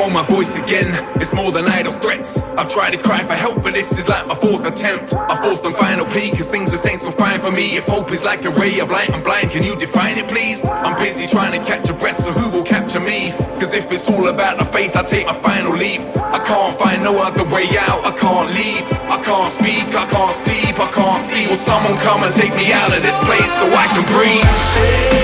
found my voice again. It's more than idle threats. I've tried to cry for help, but this is like my fourth attempt. A fourth and final plea, cause things just ain't so fine for me. If hope is like a ray of light, I'm blind, can you define it please? I'm busy trying to catch a breath, so who will capture me? Cause if it's all about the faith, I take my final leap. I can't find no other way out, I can't leave. I can't speak, I can't sleep, I can't see. Will someone come and take me out of this place so I can breathe?